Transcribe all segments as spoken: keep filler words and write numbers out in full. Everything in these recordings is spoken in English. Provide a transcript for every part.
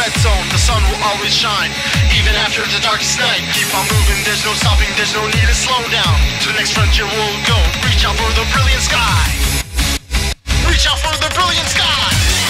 red zone, the sun will always shine, even after the darkest night. Keep on moving, there's no stopping, there's no need to slow down. To the next frontier we'll go, reach out for the brilliant sky. Reach out for the brilliant sky.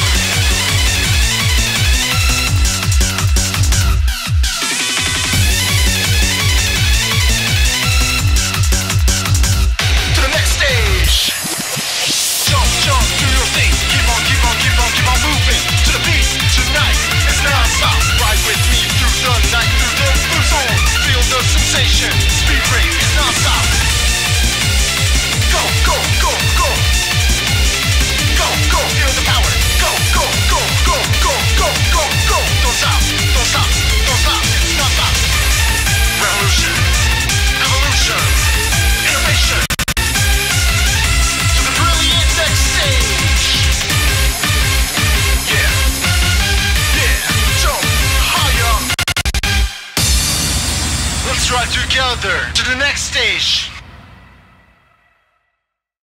To the next stage. Jump, jump, do your thing. Keep on, keep on, keep on, keep on moving. To the beat, tonight, it's non-stop. Ride with me through the night, through the blue zone. Feel the sensation, speed break, it's non-stop. Go, go, go, go. Go, go, feel the power. Go, go, go, go, go, go, go, go. Don't stop, don't stop, don't stop, it's non-stop. Revolution, evolution, innovation. To the brilliant next stage. Yeah, yeah, jump higher. Let's ride together to the next stage.